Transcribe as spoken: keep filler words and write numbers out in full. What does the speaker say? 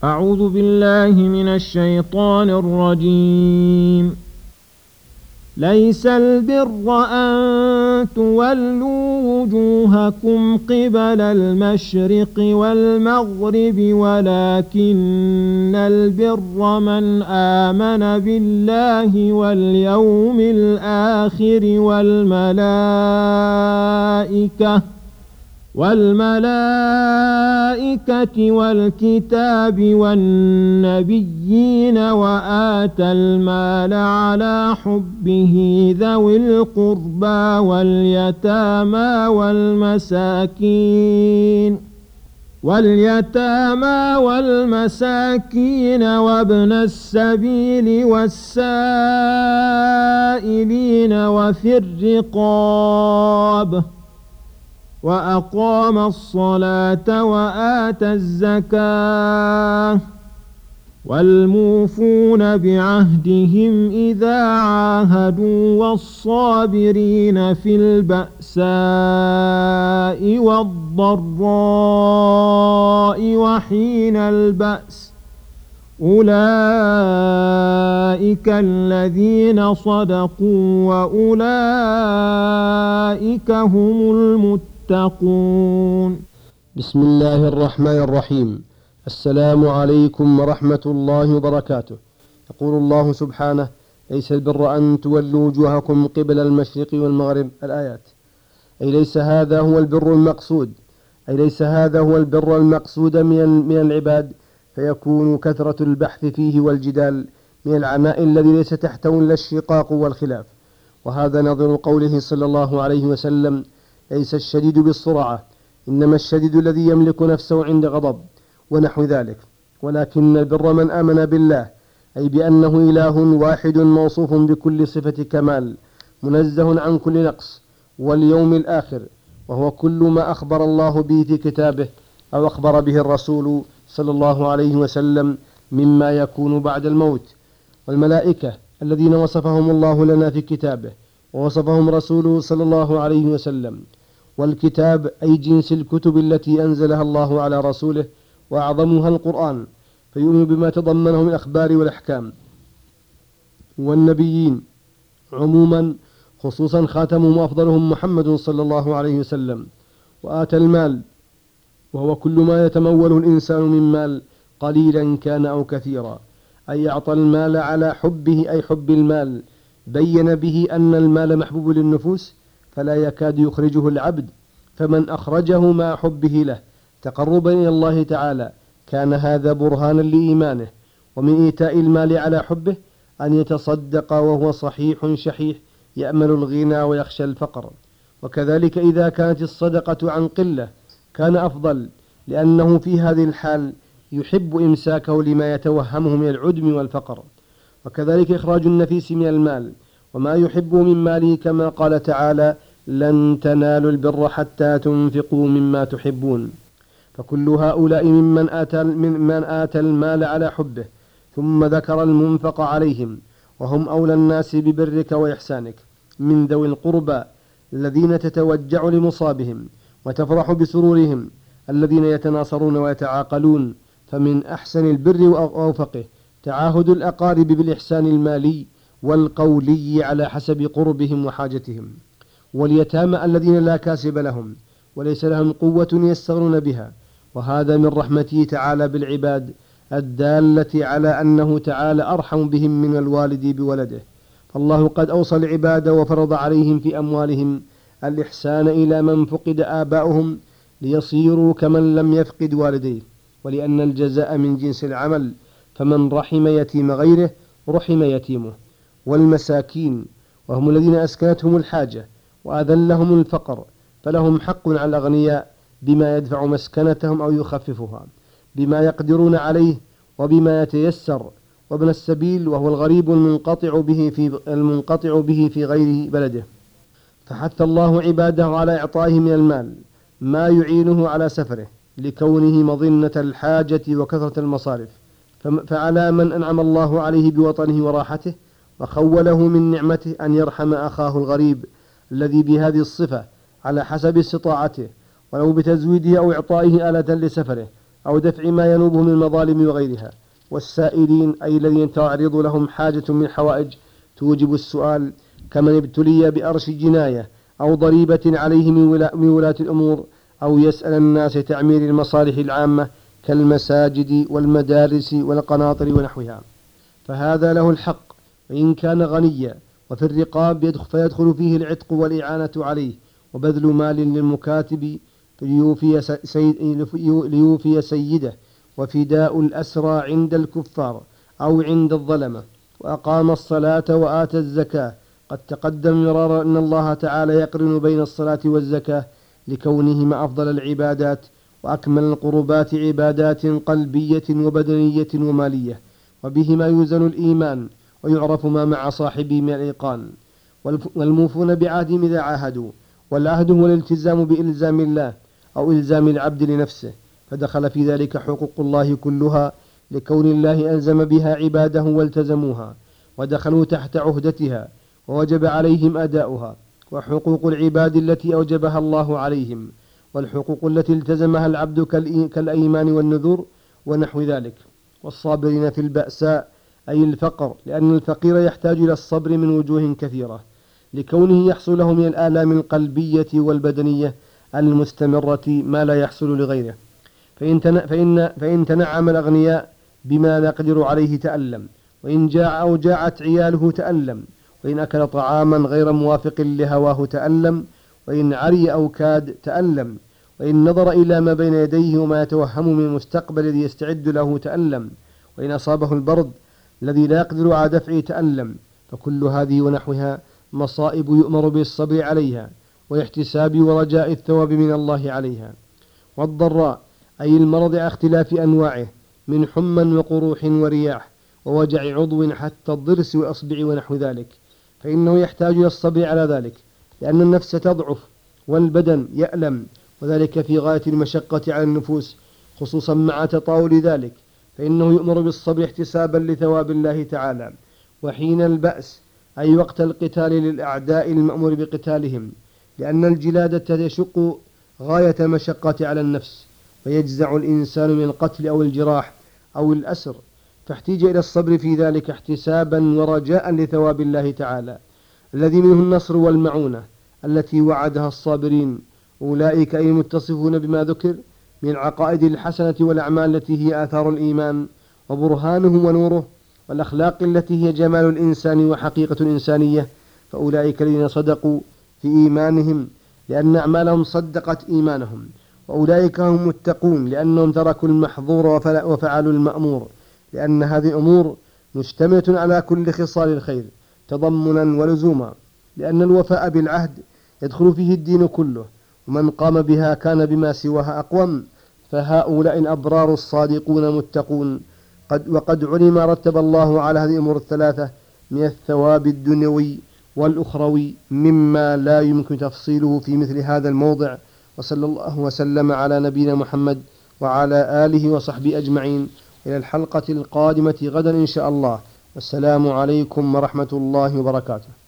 أعوذ بالله من الشيطان الرجيم. ليس البر أن تولوا وجوهكم قبل المشرق والمغرب ولكن البر من آمن بالله واليوم الآخر والملائكة والملائكة والكتاب والنبيين وآتى المال على حبه ذوي القربى واليتامى والمساكين واليتامى والمساكين وابن السبيل والسائلين وفي الرقاب وأقام الصلاة وآتى الزكاة والموفون بعهدهم إذا عاهدوا والصابرين في البأساء والضراء وحين البأس أولئك الذين صدقوا وأولئك هم المتقون. بسم الله الرحمن الرحيم. السلام عليكم ورحمة الله وبركاته. يقول الله سبحانه: ليس البر أن تولوا وجوهكم قبل المشرق والمغرب. الآيات. أي ليس هذا هو البر المقصود أي ليس هذا هو البر المقصود من العباد، فيكون كثرة البحث فيه والجدال من العناء الذي ليس تحته إلا الشقاق والخلاف. وهذا نظير قوله صلى الله عليه وسلم: ليس الشديد بالسرعة، إنما الشديد الذي يملك نفسه عند غضب، ونحو ذلك. ولكن البر من آمن بالله، أي بأنه إله واحد موصوف بكل صفة كمال منزه عن كل نقص، واليوم الآخر، وهو كل ما أخبر الله به في كتابه أو أخبر به الرسول صلى الله عليه وسلم مما يكون بعد الموت، والملائكة الذين وصفهم الله لنا في كتابه ووصفهم رسوله صلى الله عليه وسلم، والكتاب أي جنس الكتب التي أنزلها الله على رسوله وأعظمها القرآن، فيؤمن بما تضمنه من الأخبار والأحكام، والنبيين عموما، خصوصا خاتمهم وأفضلهم محمد صلى الله عليه وسلم. وآتى المال، وهو كل ما يتموله الإنسان من مال قليلا كان أو كثيرا، أي أعطى المال على حبه أي حب المال، بين به أن المال محبوب للنفوس فلا يكاد يخرجه العبد، فمن أخرجه مع حبه له تقربا إلى الله تعالى كان هذا برهانا لإيمانه. ومن إيتاء المال على حبه أن يتصدق وهو صحيح شحيح يأمل الغنى ويخشى الفقر. وكذلك إذا كانت الصدقة عن قلة كان أفضل، لأنه في هذه الحال يحب إمساكه لما يتوهمه من العدم والفقر. وكذلك إخراج النفيس من المال وما يحبه من ماله، كما قال تعالى: لن تنالوا البر حتى تنفقوا مما تحبون. فكل هؤلاء ممن آتى, ممن آتى المال على حبه، ثم ذكر المنفق عليهم، وهم أولى الناس ببرك وإحسانك من ذوي القربى الذين تتوجع لمصابهم وتفرح بسرورهم، الذين يتناصرون ويتعاقلون. فمن أحسن البر وأوفقه تعاهد الأقارب بالإحسان المالي والقولي على حسب قربهم وحاجتهم. واليتامى الذين لا كاسب لهم وليس لهم قوة يستغنون بها، وهذا من رحمته تعالى بالعباد الدالة على أنه تعالى أرحم بهم من الوالد بولده. فالله قد أوصى العباد وفرض عليهم في أموالهم الإحسان إلى من فقد آباؤهم ليصيروا كمن لم يفقد والديه، ولأن الجزاء من جنس العمل، فمن رحم يتيم غيره رحم يتيمه. والمساكين وهم الذين أسكنتهم الحاجة وأذلهم الفقر، فلهم حق على الأغنياء بما يدفع مسكنتهم أو يخففها بما يقدرون عليه وبما يتيسر. وابن السبيل وهو الغريب المنقطع به في, المنقطع به في غير بلده، فحث الله عباده على إعطائه من المال ما يعينه على سفره لكونه مظنة الحاجة وكثرة المصارف. فعلى من أنعم الله عليه بوطنه وراحته وخوله من نعمته أن يرحم أخاه الغريب الذي بهذه الصفة على حسب استطاعته، ولو بتزويده أو إعطائه آلة لسفره أو دفع ما ينوبه من المظالم وغيرها. والسائلين أي الذين تعرض لهم حاجة من حوائج توجب السؤال، كمن ابتلي بأرش جناية أو ضريبة عليه من ولاة الأمور، أو يسأل الناس تعمير المصالح العامة كالمساجد والمدارس والقناطر ونحوها، فهذا له الحق وإن كان غنيا. وفي الرقاب يدخل فيدخل فيه العتق والإعانة عليه وبذل مال للمكاتب ليوفي, سيد ليوفي سيده، وفداء الأسرى عند الكفار أو عند الظلمة، وأقام الصلاة وآتى الزكاة. قد تقدم مرارا أن الله تعالى يقرن بين الصلاة والزكاة لكونهما أفضل العبادات وأكمل القربات، عبادات قلبية وبدنية ومالية، وبهما يوزن الإيمان ويعرف ما مع صاحبه من الإيقان. والموفون بعهدهم إذا عاهدوا، والعهد هو الالتزام بإلزام الله أو إلزام العبد لنفسه، فدخل في ذلك حقوق الله كلها لكون الله ألزم بها عباده والتزموها ودخلوا تحت عهدتها ووجب عليهم أداؤها، وحقوق العباد التي أوجبها الله عليهم، والحقوق التي التزمها العبد كالأيمان والنذور ونحو ذلك. والصابرين في البأساء أي الفقر، لأن الفقير يحتاج إلى الصبر من وجوه كثيرة لكونه يحصل له من الآلام القلبية والبدنية المستمرة ما لا يحصل لغيره. فإن, فإن, فإن تنعم الأغنياء بما لا يقدر عليه تألم، وإن جاع أو جاعت عياله تألم، وإن أكل طعاما غير موافق لهواه تألم، وإن عري أو كاد تألم، وإن نظر إلى ما بين يديه وما يتوهم من المستقبل الذي يستعد له تألم، وإن أصابه البرد الذي لا يقدر على دفعه تألم. فكل هذه ونحوها مصائب يؤمر بالصبر عليها والاحتساب ورجاء الثواب من الله عليها. والضراء أي المرض على اختلاف أنواعه من حمى وقروح ورياح ووجع عضو حتى الضرس وأصبع ونحو ذلك، فإنه يحتاج إلى الصبر على ذلك، لأن النفس تضعف والبدن يألم، وذلك في غاية المشقة على النفوس خصوصا مع تطاول ذلك، فإنه يؤمر بالصبر احتسابا لثواب الله تعالى. وحين البأس أي وقت القتال للأعداء المأمور بقتالهم، لأن الجلادة يشق غاية المشقة على النفس، ويجزع الإنسان من القتل أو الجراح أو الأسر، فاحتاج إلى الصبر في ذلك احتسابا ورجاء لثواب الله تعالى الذي منه النصر والمعونة التي وعدها الصابرين. أولئك أي المتصفون بما ذكر من العقائد الحسنة والأعمال التي هي آثار الإيمان وبرهانه ونوره، والأخلاق التي هي جمال الإنسان وحقيقة الإنسانية، فأولئك الذين صدقوا في إيمانهم لأن أعمالهم صدقت إيمانهم، وأولئك هم متقون لأنهم تركوا المحظور وفعلوا المأمور، لأن هذه الأمور مشتملة على كل خصال الخير تضمنا ولزوما، لأن الوفاء بالعهد يدخل فيه الدين كله، ومن قام بها كان بما سواها أقوم. فهؤلاء الأبرار الصادقون متقون، قد وقد علم رتب الله على هذه الأمور الثلاثة من الثواب الدنيوي والأخروي مما لا يمكن تفصيله في مثل هذا الموضع. وصلى الله وسلم على نبينا محمد وعلى آله وصحبه أجمعين، إلى الحلقة القادمة غدا إن شاء الله، والسلام عليكم ورحمة الله وبركاته.